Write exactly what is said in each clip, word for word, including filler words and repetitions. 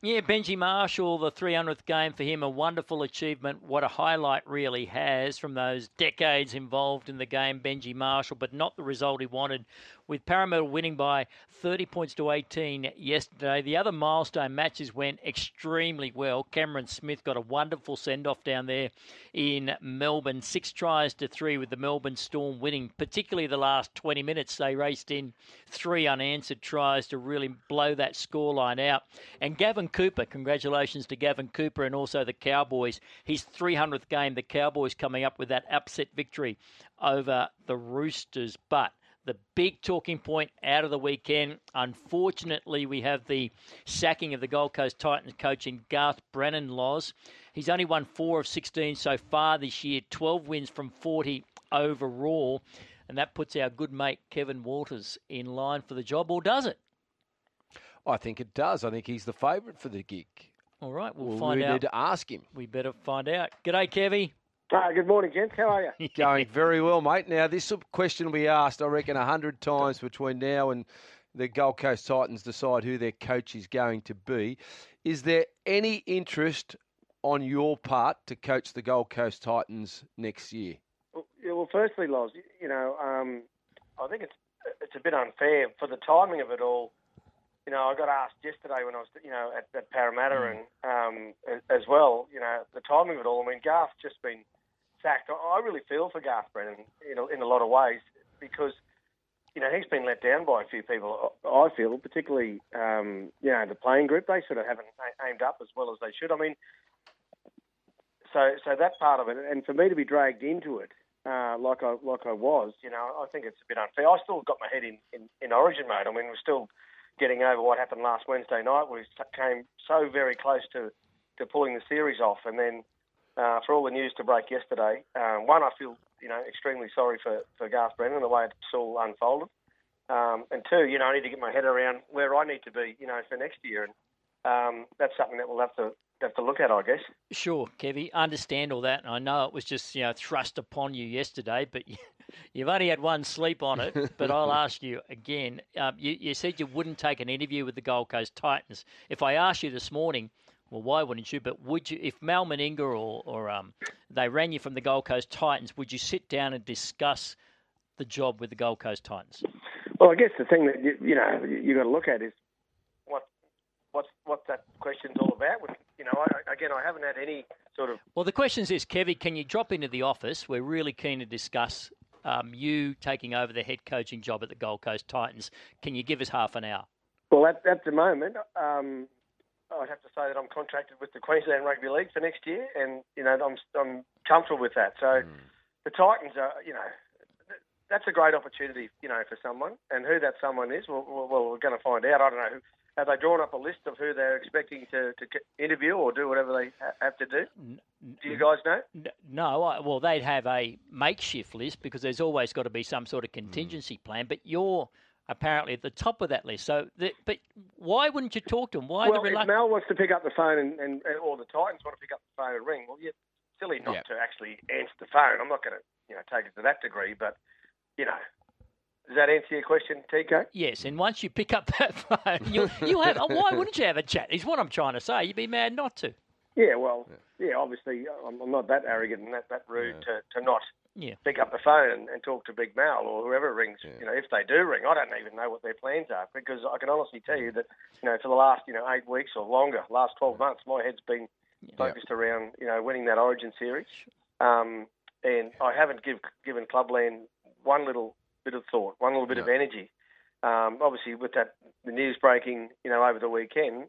Yeah, Benji Marshall, the three hundredth game for him, a wonderful achievement. What a highlight really has from those decades involved in the game, Benji Marshall, but not the result he wanted. With Parramatta winning by thirty points to eighteen yesterday, the other milestone matches went extremely well. Cameron Smith got a wonderful send-off down there in Melbourne. Six tries to three with the Melbourne Storm winning, particularly the last twenty minutes. They raced in three unanswered tries to really blow that scoreline out. And Gavin Cooper, congratulations to Gavin Cooper and also the Cowboys. His three hundredth game, the Cowboys coming up with that upset victory over the Roosters. But the big talking point out of the weekend, unfortunately, we have the sacking of the Gold Coast Titans coach in Garth Brennan Loz. He's only won four of sixteen so far this year, twelve wins from forty overall. And that puts our good mate Kevin Walters in line for the job, or does it? I think it does. I think he's the favourite for the gig. All right, we'll, well find we out. We need to ask him. We better find out. G'day, Kevy. Uh, good morning, gents. How are you? Going very well, mate. Now, this question will be asked, I reckon, a hundred times between now and the Gold Coast Titans decide who their coach is going to be. Is there any interest on your part to coach the Gold Coast Titans next year? Well, yeah, well firstly, Loz, you know, um, I think it's it's a bit unfair for the timing of it all. You know, I got asked yesterday when I was, you know, at, at Parramatta and um, as well, you know, the timing of it all. I mean, Garth's just been sacked. I really feel for Garth Brennan in a, in a lot of ways because, you know, he's been let down by a few people, I feel, particularly, um, you know, the playing group. They sort of haven't aimed up as well as they should. I mean, so so that part of it, and for me to be dragged into it, uh, like I like I was, you know, I think it's a bit unfair. I still got my head in, in, in Origin mode. I mean, we're still getting over what happened last Wednesday night. We came so very close to, to pulling the series off, and then uh, for all the news to break yesterday, um, one, I feel you know extremely sorry for, for Garth Brennan and the way it's all unfolded, um, and two, you know, I need to get my head around where I need to be, you know, for next year, and um, that's something that we'll have to have to look at, I guess. Sure, Kevy, understand all that, and I know it was just you know thrust upon you yesterday, but. You... You've only had one sleep on it, but I'll ask you again. Um, you, you said you wouldn't take an interview with the Gold Coast Titans. If I asked you this morning, well, why wouldn't you? But would you, if Mal Meninga or, or um, they ran you from the Gold Coast Titans, would you sit down and discuss the job with the Gold Coast Titans? Well, I guess the thing that you, you know you got to look at is what what's what that question's all about. You know, I, again, I haven't had any sort of. Well, the question is this, Kevy, can you drop into the office? We're really keen to discuss. Um, you taking over the head coaching job at the Gold Coast Titans. Can you give us half an hour? Well, at, at the moment, um, I'd have to say that I'm contracted with the Queensland Rugby League for next year, and you know I'm I'm comfortable with that. So mm. the Titans are, you know, that's a great opportunity, you know, for someone, and who that someone is, well, well we're going to find out. I don't know who. Have they drawn up a list of who they're expecting to, to interview or do whatever they have to do? Do you guys know? No. I, well, they'd have a makeshift list because there's always got to be some sort of contingency plan. But you're apparently at the top of that list. So, the, but why wouldn't you talk to them? Why well, the reluct- if Mel wants to pick up the phone and, and or the Titans want to pick up the phone and ring, well, yeah, silly not yep. to actually answer the phone. I'm not going to, you know, take it to that degree, but you know. Does that answer your question, T K? Yes, and once you pick up that phone, you'll, you'll have. Why wouldn't you have a chat? Is what I'm trying to say. You'd be mad not to. Yeah, well, yeah, obviously, I'm, I'm not that arrogant and that, that rude yeah. to, to not yeah. pick up the phone and, and talk to Big Mal or whoever rings. Yeah. You know, if they do ring, I don't even know what their plans are because I can honestly tell you that, you know, for the last, you know, eight weeks or longer, last twelve months, my head's been yeah. focused around, you know, winning that Origin series, um, and I haven't give, given Clubland one little. bit of thought, one little bit yeah. of energy. Um, obviously, with that the news breaking, you know, over the weekend,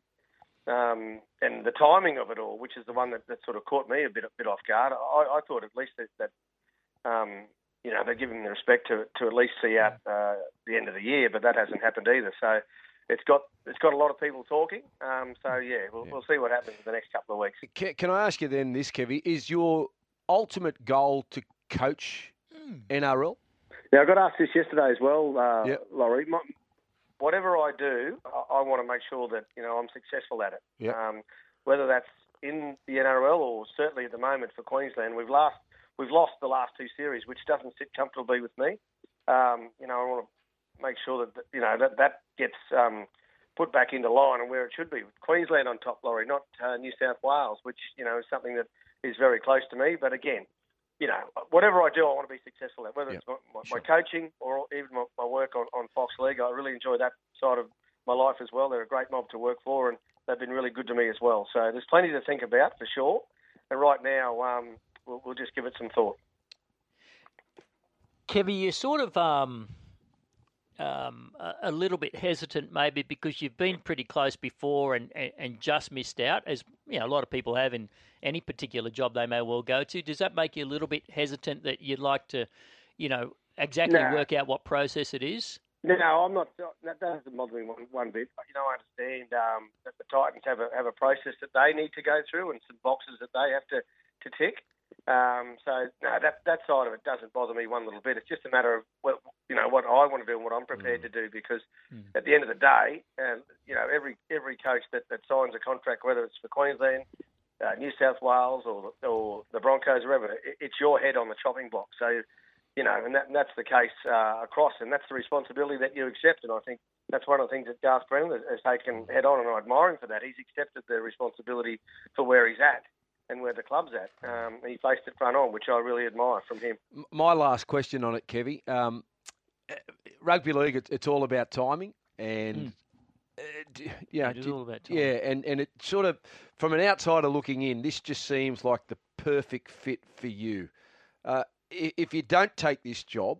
um, and the timing of it all, which is the one that, that sort of caught me a bit a bit off guard. I, I thought at least that, that um, you know, they're giving the respect to to at least see out uh, the end of the year, but that hasn't happened either. So it's got it's got a lot of people talking. Um, so yeah, we'll, yeah, we'll see what happens in the next couple of weeks. Can, can I ask you then this, Kevy? Is your ultimate goal to coach mm. N R L? Now, I got asked this yesterday as well, uh, yep. Laurie. My, whatever I do, I, I want to make sure that you know I'm successful at it. Yep. Um, whether that's in the N R L or certainly at the moment for Queensland, we've lost we've lost the last two series, which doesn't sit comfortably with me. Um, you know, I want to make sure that you know that that gets um, put back into line and where it should be. Queensland on top, Laurie, not uh, New South Wales, which, you know, is something that is very close to me. But again, you know, whatever I do, I want to be successful at, whether yep. it's my, my, sure. my coaching or even my, my work on, on Fox League. I really enjoy that side of my life as well. They're a great mob to work for, and they've been really good to me as well. So there's plenty to think about for sure. And right now, um, we'll, we'll just give it some thought. Kevy, you're sort of um, um, a, a little bit hesitant maybe because you've been pretty close before and, and, and just missed out, as you know, a lot of people have in any particular job they may well go to. Does that make you a little bit hesitant that you'd like to, you know, exactly no. work out what process it is? No, I'm not. That doesn't bother me one, one bit. You know, I understand um, that the Titans have a have a process that they need to go through and some boxes that they have to, to tick. Um, so no, that that side of it doesn't bother me one little bit. It's just a matter of what you know what I want to do and what I'm prepared mm. to do. Because mm. at the end of the day, um, you know, every every coach that, that signs a contract, whether it's for Queensland, uh, New South Wales, or or the Broncos, or wherever, it, it's your head on the chopping block. So. You know, and, that, and that's the case uh, across, and that's the responsibility that you accept. And I think that's one of the things that Garth Brennan has taken head on, and I admire him for that. He's accepted the responsibility for where he's at and where the club's at. Um, and he faced it front on, which I really admire from him. My last question on it, Kevy. Um, rugby league, it's, it's all about timing, and mm. uh, yeah, it is all about timing. Yeah, and, and it sort of, from an outsider looking in, this just seems like the perfect fit for you. Uh, If you don't take this job,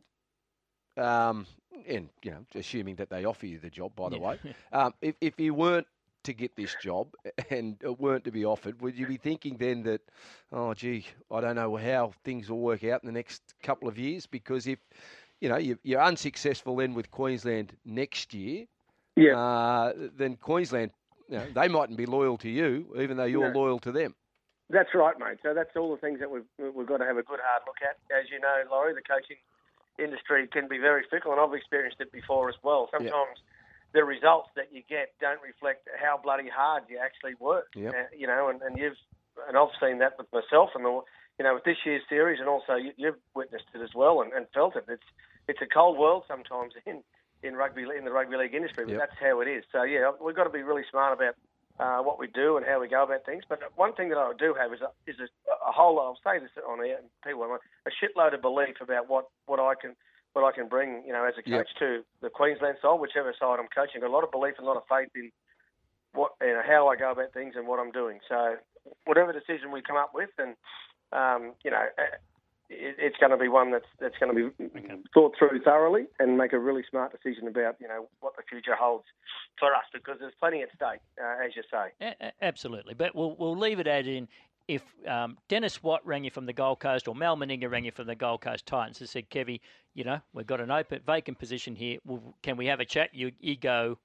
um, and you know, assuming that they offer you the job, by the yeah. way, um, if if you weren't to get this job and weren't to be offered, would you be thinking then that, oh gee, I don't know how things will work out in the next couple of years? Because if you know you, you're unsuccessful then with Queensland next year, yeah, uh, then Queensland, you know, they mightn't be loyal to you, even though you're no. loyal to them. That's right, mate. So that's all the things that we've we've got to have a good hard look at. As you know, Laurie, the coaching industry can be very fickle, and I've experienced it before as well. Sometimes yep. the results that you get don't reflect how bloody hard you actually work. Yep. Uh, you know, and, and you've and I've seen that with myself, and the, you know, with this year's series, and also you, you've witnessed it as well and, and felt it. It's it's a cold world sometimes in in rugby in the rugby league industry, but yep. that's how it is. So yeah, we've got to be really smart about. Uh, what we do and how we go about things. But one thing that I do have is a, is a, a whole, I'll say this on air, and people, a shitload of belief about what, what I can what I can bring, you know, as a coach yep. to the Queensland side, whichever side I'm coaching. A lot of belief and a lot of faith in what, you know, how I go about things and what I'm doing. So whatever decision we come up with, and um, you know, it's going to be one that's that's going to be okay. thought through thoroughly and make a really smart decision about, you know, what the future holds for us, because there's plenty at stake, uh, as you say. A- absolutely, but we'll we'll leave it as in if um, Dennis Watt rang you from the Gold Coast or Mal Meninga rang you from the Gold Coast Titans and said, Kevy, you know, we've got an open vacant position here. Well, can we have a chat? You you go.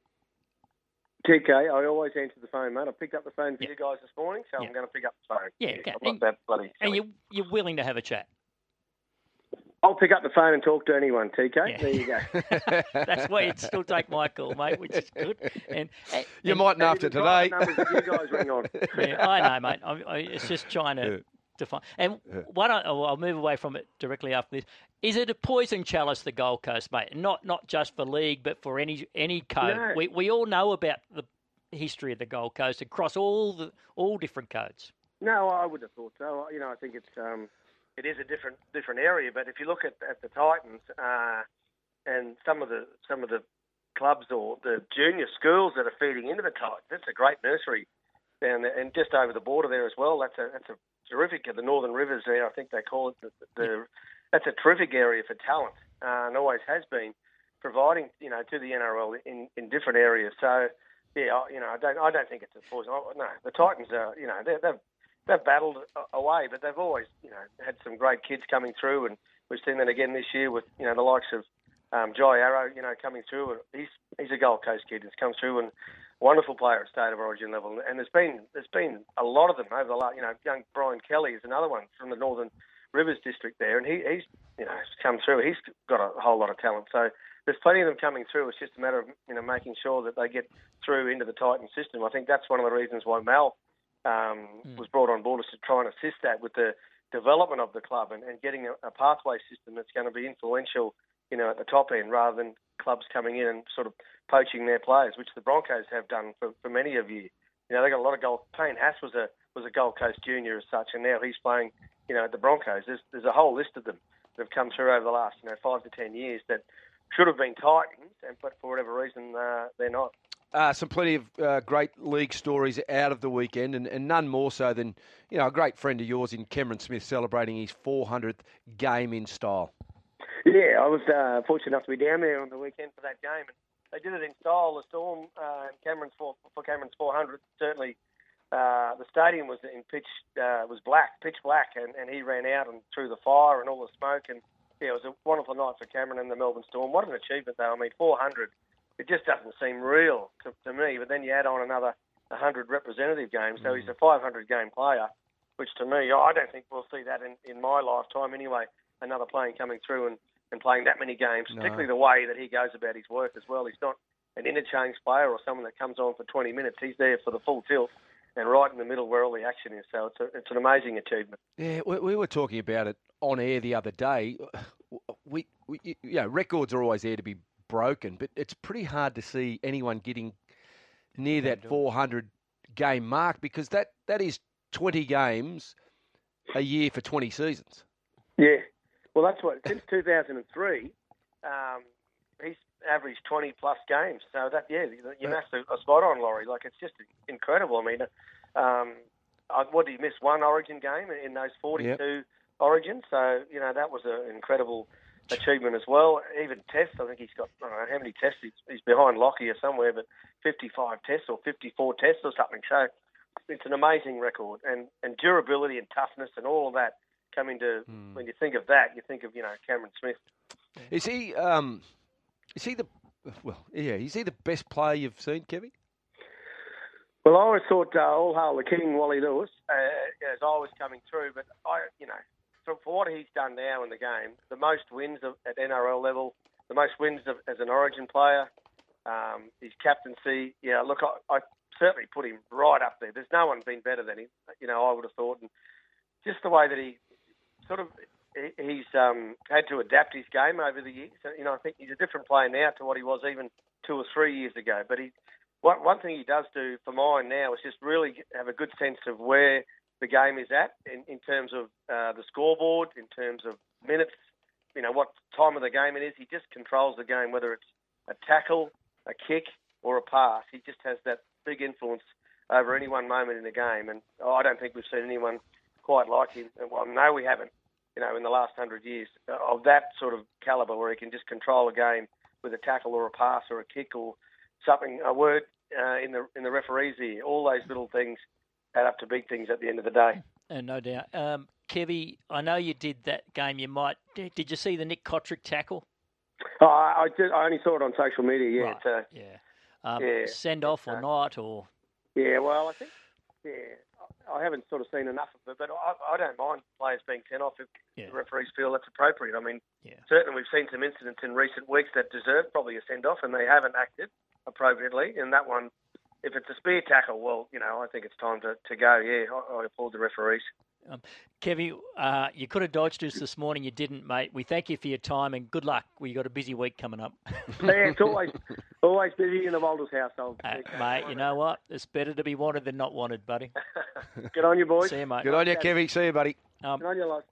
T K, I always answer the phone, mate. I picked up the phone for yeah. you guys this morning, so yeah. I'm going to pick up the phone. Yeah, okay. I'm not that bloody silly. And you you're willing to have a chat. I'll pick up the phone and talk to anyone, T K. Yeah. There you go. That's why you'd still take my call, mate, which is good. And, and you mightn't after today. Numbers that you guys ring on. Yeah, I know, mate. I, I, it's just trying to yeah. define. And yeah. why don't oh, I'll move away from it directly after this. Is it a poison chalice, the Gold Coast, mate? Not not just for league, but for any any code. No. We we all know about the history of the Gold Coast across all the all different codes. No, I would have thought so. You know, I think it's. Um, It is a different different area, but if you look at, at the Titans uh, and some of the some of the clubs or the junior schools that are feeding into the Titans, that's a great nursery down there, and just over the border there as well. That's a that's a terrific. The Northern Rivers there, I think they call it. The, the that's a terrific area for talent, uh, and always has been, providing you know to the N R L in, in different areas. So yeah, you know I don't I don't think it's a poison. No, the Titans are you know they're, they've They've battled away, but they've always, you know, had some great kids coming through, and we've seen that again this year with, you know, the likes of um, Jai Arrow, you know, coming through. And he's he's a Gold Coast kid that's come through, and wonderful player at State of Origin level. And there's been there's been a lot of them over the last, you know, young Brian Kelly is another one from the Northern Rivers district there, and he, he's you know come through. He's got a whole lot of talent. So there's plenty of them coming through. It's just a matter of you know making sure that they get through into the Titan system. I think that's one of the reasons why Mal. Um, mm. was brought on board to try and assist that with the development of the club and, and getting a, a pathway system that's going to be influential, you know, at the top end rather than clubs coming in and sort of poaching their players, which the Broncos have done for, for many of you. You know, they got a lot of Gold. Payne Haas was a was a Gold Coast junior as such, and now he's playing, you know, at the Broncos. There's there's a whole list of them that have come through over the last, you know, five to ten years that should have been Titans, and but for whatever reason uh, they're not. Uh, some plenty of uh, great league stories out of the weekend, and, and none more so than, you know, a great friend of yours in Cameron Smith celebrating his four hundredth game in style. Yeah, I was uh, fortunate enough to be down there on the weekend for that game, and they did it in style. The Storm, uh, Cameron's for, for Cameron's four hundredth, certainly uh, the stadium was in pitch uh, was black, pitch black, and, and he ran out and through the fire and all the smoke, and yeah, it was a wonderful night for Cameron and the Melbourne Storm. What an achievement, though. I mean, four hundred. It just doesn't seem real to, to me. But then you add on another one hundred representative games, so he's a five hundred game player, which to me, I don't think we'll see that in, in my lifetime anyway, another player coming through and, and playing that many games, no. particularly the way that he goes about his work as well. He's not an interchange player or someone that comes on for twenty minutes. He's there for the full tilt and right in the middle where all the action is. So it's a, it's an amazing achievement. Yeah, we, we were talking about it on air the other day. We, we you know, records are always there to be broken, but it's pretty hard to see anyone getting near that four hundred game mark, because that, that is twenty games a year for twenty seasons. Yeah, well, that's what since two thousand three, um, he's averaged twenty plus games. So that yeah, you missed a, a spot on, Laurie. Like, it's just incredible. I mean, um, I, what did he miss? One Origin game in those forty-two yep. Origins. So you know that was an incredible achievement as well. Even tests, I think he's got, I don't know how many tests, he's, he's behind Lockie or somewhere, but fifty-five tests or fifty-four tests or something. So it's an amazing record, and, and durability and toughness and all of that coming to, mm. when you think of that, you think of, you know, Cameron Smith. Is he, um, is he the, well, yeah, is he the best player you've seen, Kevin? Well, I always thought uh, all hail the king, Wally Lewis, uh, as I was coming through, but I, you know, For, for what he's done now in the game, the most wins of, at N R L level, the most wins of, as an Origin player, um, his captaincy. Yeah, look, I, I certainly put him right up there. There's no one been better than him, you know, I would have thought. And just the way that he sort of, he, he's um, had to adapt his game over the years. You know, I think he's a different player now to what he was even two or three years ago. But he, one, one thing he does do for mine now is just really have a good sense of where the game is at in, in terms of uh, the scoreboard, in terms of minutes, you know, what time of the game it is. He just controls the game, whether it's a tackle, a kick, or a pass. He just has that big influence over any one moment in the game. And oh, I don't think we've seen anyone quite like him. Well, no, we haven't, you know, in the last hundred years of that sort of calibre, where he can just control a game with a tackle or a pass or a kick or something, a word uh, in the in the referee's ear. All those little things add up to big things at the end of the day. And no doubt. Um, Kevy, I know you did that game. You might. Did you see the Nick Kotrick tackle? Oh, I, I, did, I only saw it on social media, yeah. Right. Uh, yeah. Um, yeah. Send off or uh, not? or Yeah, well, I think, yeah, I haven't sort of seen enough of it, but I, I don't mind players being sent off if yeah. the referees feel that's appropriate. I mean, yeah. certainly we've seen some incidents in recent weeks that deserve probably a send-off, and they haven't acted appropriately. And that one, if it's a spear tackle, well, you know, I think it's time to, to go. Yeah, I, I applaud the referees. Um, Kevy, uh, you could have dodged us this morning. You didn't, mate. We thank you for your time and good luck. We've got a busy week coming up. Yeah, it's always always busy in the Walters household. Uh, mate, you know what? It's better to be wanted than not wanted, buddy. Good on you, boys. See you, mate. Good on you, Kevy. See you, buddy. Um, Good on you, lads.